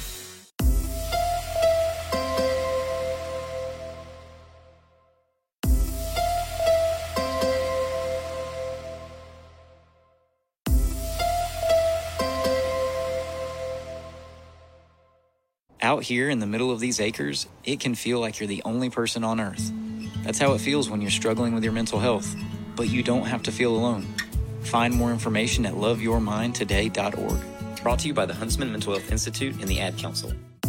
Out here in the middle of these acres, it can feel like you're the only person on Earth. That's how it feels when you're struggling with your mental health. But you don't have to feel alone. Find more information at loveyourmindtoday.org. Brought to you by the Huntsman Mental Health Institute and the Ad Council.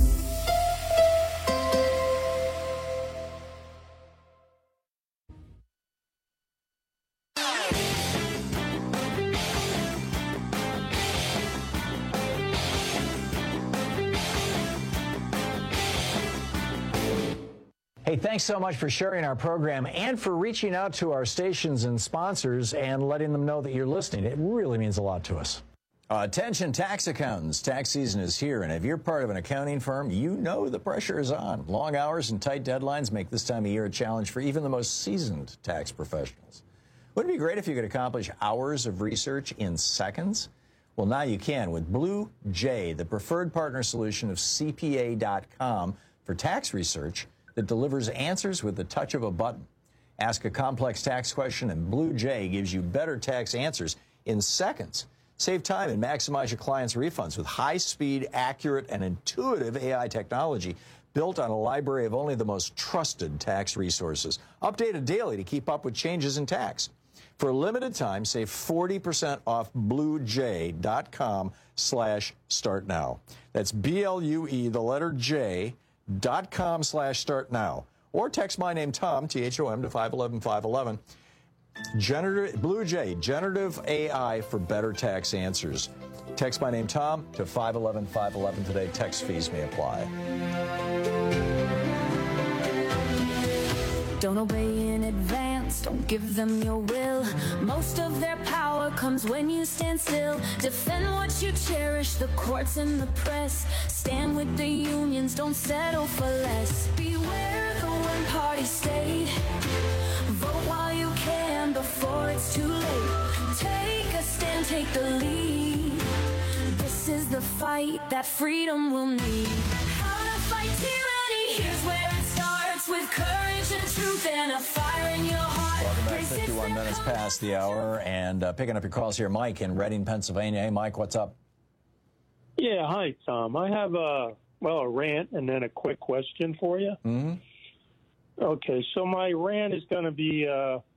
Hey, thanks so much for sharing our program and for reaching out to our stations and sponsors and letting them know that you're listening. It really means a lot to us. Attention tax accountants. Tax season is here, and if you're part of an accounting firm, you know the pressure is on. Long hours and tight deadlines make this time of year a challenge for even the most seasoned tax professionals. Wouldn't it be great if you could accomplish hours of research in seconds? Well, now you can with Blue Jay, the preferred partner solution of CPA.com for tax research that delivers answers with the touch of a button. Ask a complex tax question and Blue Jay gives you better tax answers in seconds. Save time and maximize your clients' refunds with high-speed, accurate, and intuitive AI technology built on a library of only the most trusted tax resources, updated daily to keep up with changes in tax. For a limited time, save 40% off bluejay.com/start now. That's BLUE, the letter J, .com/start now, or text my name Tom, THOM, to 511-511. Blue Jay, generative AI for better tax answers. Text my name Tom to 511-511 today. Text fees may apply. Don't obey in advance, don't give them your will. Most of their power comes when you stand still. Defend what you cherish, the courts and the press. Stand with the unions, don't settle for less. Beware the one-party state. Vote while you can before it's too late. Take a stand, take the lead. This is the fight that freedom will need. How to fight tyranny, here's where it starts. With courage and truth and a fire in your heart. Welcome back, 51 minutes past the hour, and picking up your calls here, Mike in Reading, Pennsylvania. Hey, Mike, what's up? Yeah, hi, Tom. I have a rant and then a quick question for you. Mm-hmm. Okay, so my rant is going to be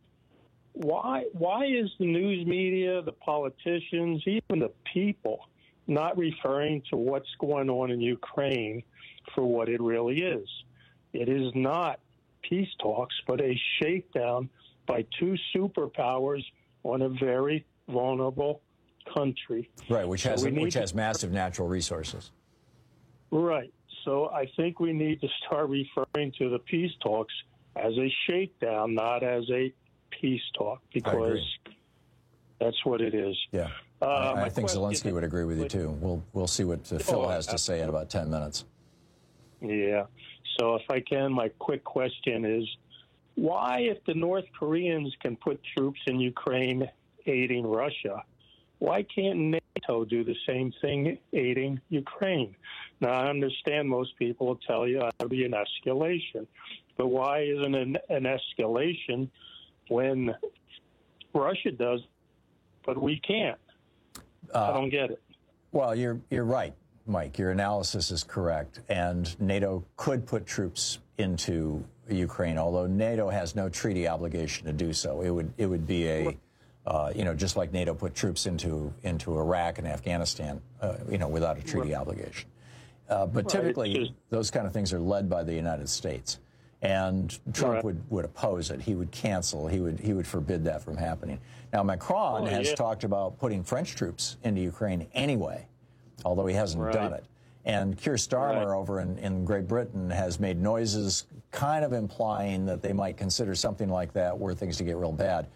why is the news media, the politicians, even the people not referring to what's going on in Ukraine for what it really is? It is not peace talks, but a shakedown by two superpowers on a very vulnerable country. Right, which has massive natural resources. Right. So I think we need to start referring to the peace talks as a shakedown, not as a peace talk, because that's what it is. Yeah. I think Zelensky would agree with you, too. We'll see what Phil has to say in about 10 minutes. Yeah. So if I can, my quick question is, why, if the North Koreans can put troops in Ukraine aiding Russia, why can't NATO do the same thing aiding Ukraine? Now, I understand most people will tell you it'll be an escalation, but why isn't an escalation when Russia does, but we can't? I don't get it. Well, you're right, Mike. Your analysis is correct, and NATO could put troops into Ukraine, although NATO has no treaty obligation to do so. It would be a just like NATO put troops into Iraq and Afghanistan, without a treaty obligation. But typically, those kind of things are led by the United States, and Trump would oppose it. He would cancel. He would forbid that from happening. Now, Macron has talked about putting French troops into Ukraine anyway, although he hasn't done it. And Keir Starmer over in Great Britain has made noises kind of implying that they might consider something like that were things to get real bad.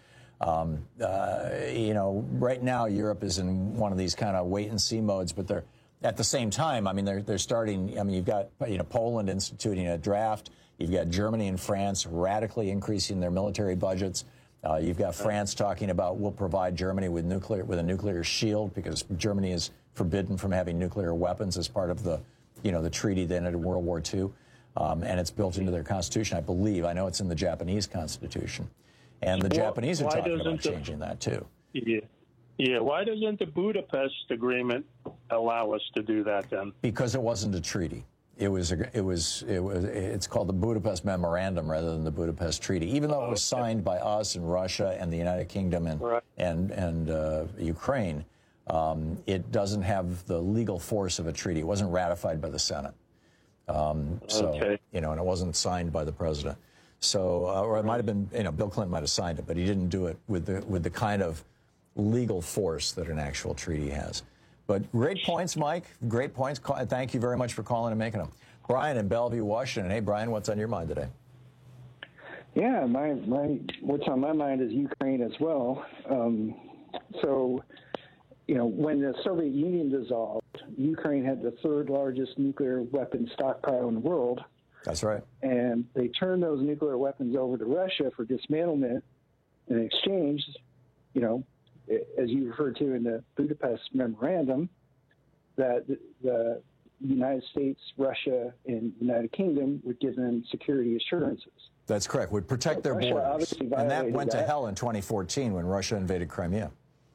Right now Europe is in one of these kind of wait-and-see modes, but they're at the same time, they're starting, you've got, Poland instituting a draft. You've got Germany and France radically increasing their military budgets. You've got France talking about we'll provide Germany with a nuclear shield because Germany is forbidden from having nuclear weapons as part of the treaty that ended World War II. And it's built into their constitution, I believe. I know it's in the Japanese constitution. And the Japanese are talking about changing that, too. Yeah. Why doesn't the Budapest Agreement allow us to do that then? Because it wasn't a treaty. It's called the Budapest Memorandum rather than the Budapest Treaty. Even though it was signed by us and Russia and the United Kingdom and Ukraine, it doesn't have the legal force of a treaty. It wasn't ratified by the Senate. And it wasn't signed by the president. So, or it might have been, Bill Clinton might have signed it, but he didn't do it with the kind of legal force that an actual treaty has. But great points, Mike. Great points. Thank you very much for calling and making them. Brian in Bellevue, Washington. Hey, Brian, what's on your mind today? Yeah, what's on my mind is Ukraine as well. When the Soviet Union dissolved, Ukraine had the third largest nuclear weapons stockpile in the world. That's right. And they turned those nuclear weapons over to Russia for dismantlement in exchange, as you referred to in the Budapest Memorandum, that the United States, Russia, and United Kingdom would give them security assurances. That's correct. Would protect their borders. And that went to hell in 2014 when Russia invaded Crimea.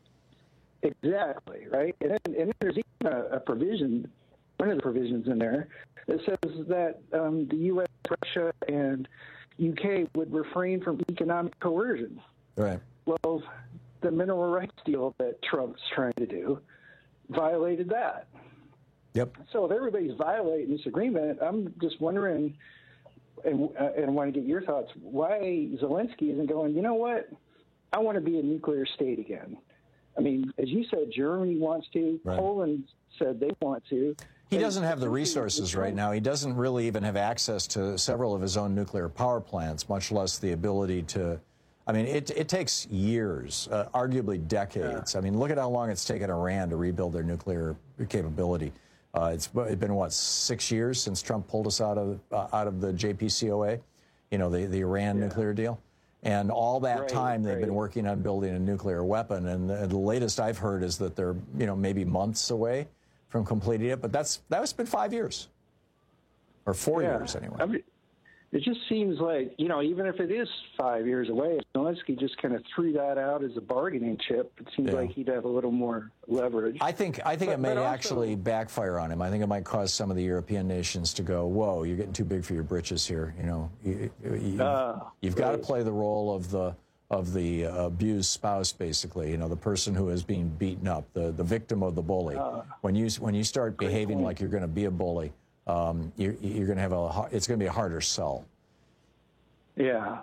Exactly, right? And then there's even a provision, one of the provisions in there, that says that the U.S., Russia, and UK would refrain from economic coercion. Right. Well, the mineral rights deal that Trump's trying to do violated that. Yep. So if everybody's violating this agreement, I'm just wondering, and I want to get your thoughts, why Zelensky isn't going, you know what, I want to be a nuclear state again. I mean, as you said, Germany wants to. Right. Poland said they want to. He doesn't have the resources right now. He doesn't really even have access to several of his own nuclear power plants, much less the ability to. I mean, it takes years, arguably decades. Yeah. I mean, look at how long it's taken Iran to rebuild their nuclear capability. It's been, 6 years since Trump pulled us out of the JPCOA, the Iran nuclear deal. And all that time they've been working on building a nuclear weapon. And the latest I've heard is that they're, maybe months away from completing it. But that's been 5 years. Or 4 years, anyway. I mean, it just seems like, even if it is 5 years away, Zelensky just kind of threw that out as a bargaining chip. It seems like he'd have a little more leverage. I think it may actually backfire on him. I think it might cause some of the European nations to go, whoa, you're getting too big for your britches here. You've got to play the role of the abused spouse, basically, the person who is being beaten up, the victim of the bully. When you start behaving like you're going to be a bully, you're going to have it's going to be a harder sell. Yeah.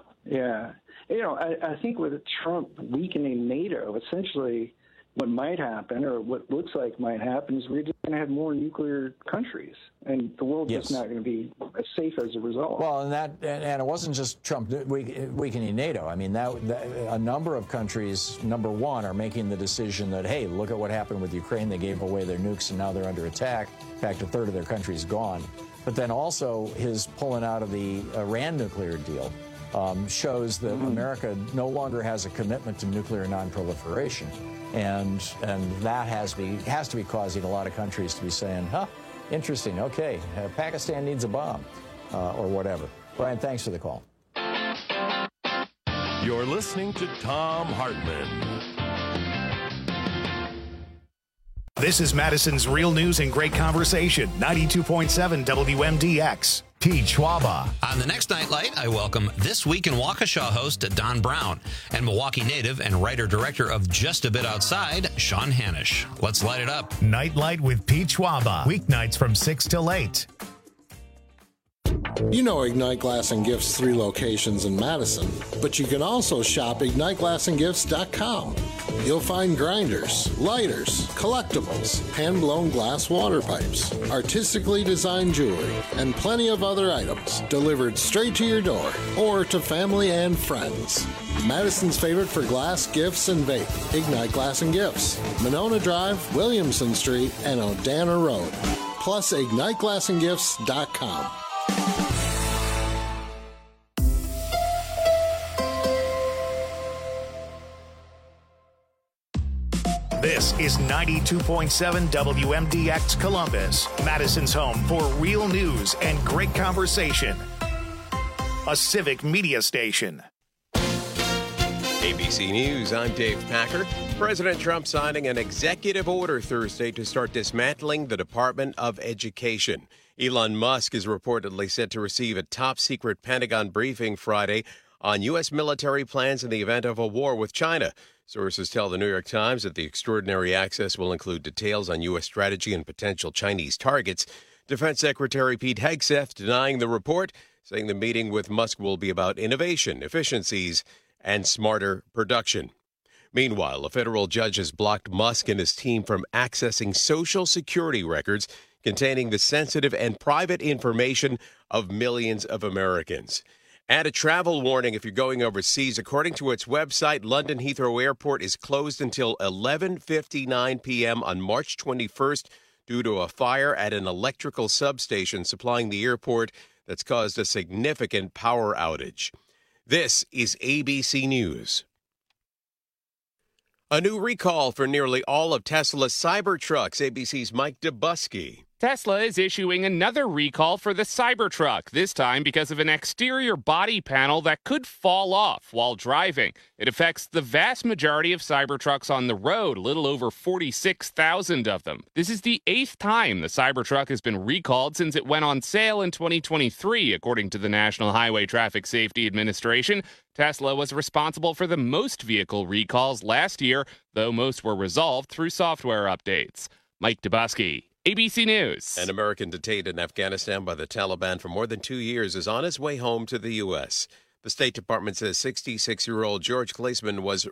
I think with Trump weakening NATO, essentially what might happen, or what looks like might happen, is we're just going to have more nuclear countries, and the world's just not going to be as safe as a result. Well, and it wasn't just Trump weakening NATO. I mean, a number of countries, number one, are making the decision that, hey, look at what happened with Ukraine. They gave away their nukes, and now they're under attack. In fact, a third of their country is gone. But then also his pulling out of the Iran nuclear deal shows that America no longer has a commitment to nuclear nonproliferation. And that has to be causing a lot of countries to be saying, interesting, okay, Pakistan needs a bomb, or whatever. Brian, thanks for the call. You're listening to Thom Hartmann. This is Madison's Real News and Great Conversation, 92.7 WMDX. Pete Schwaba. On the next Nightlight, I welcome This Week in Waukesha host Don Brown and Milwaukee native and writer-director of Just a Bit Outside, Sean Hanisch. Let's light it up. Nightlight with Pete Schwaba. Weeknights from 6 till 8. You know Ignite Glass and Gifts' 3 locations in Madison, but you can also shop IgniteGlassandGifts.com. You'll find grinders, lighters, collectibles, hand-blown glass water pipes, artistically designed jewelry, and plenty of other items delivered straight to your door or to family and friends. Madison's favorite for glass, gifts, and vape, Ignite Glass and Gifts, Monona Drive, Williamson Street, and Odana Road. Plus, IgniteGlassandGifts.com. This is 92.7 WMDX Columbus, Madison's home for real news and great conversation. A civic media station. ABC News, I'm Dave Packer. President Trump signing an executive order Thursday to start dismantling the Department of Education. Elon Musk is reportedly set to receive a top-secret Pentagon briefing Friday on U.S. military plans in the event of a war with China. Sources tell the New York Times that the extraordinary access will include details on U.S. strategy and potential Chinese targets. Defense Secretary Pete Hegseth denying the report, saying the meeting with Musk will be about innovation, efficiencies, and smarter production. Meanwhile, a federal judge has blocked Musk and his team from accessing Social Security records containing the sensitive and private information of millions of Americans. And a travel warning if you're going overseas. According to its website, London Heathrow Airport is closed until 11:59 p.m. on March 21st due to a fire at an electrical substation supplying the airport that's caused a significant power outage. This is ABC News. A new recall for nearly all of Tesla's Cybertrucks. ABC's Mike Dubusky. Tesla is issuing another recall for the Cybertruck, this time because of an exterior body panel that could fall off while driving. It affects the vast majority of Cybertrucks on the road, a little over 46,000 of them. This is the 8th time the Cybertruck has been recalled since it went on sale in 2023, according to the National Highway Traffic Safety Administration. Tesla was responsible for the most vehicle recalls last year, though most were resolved through software updates. Mike Dubusky, ABC News. An American detained in Afghanistan by the Taliban for more than 2 years is on his way home to the U.S. The State Department says 66-year-old George Glassman was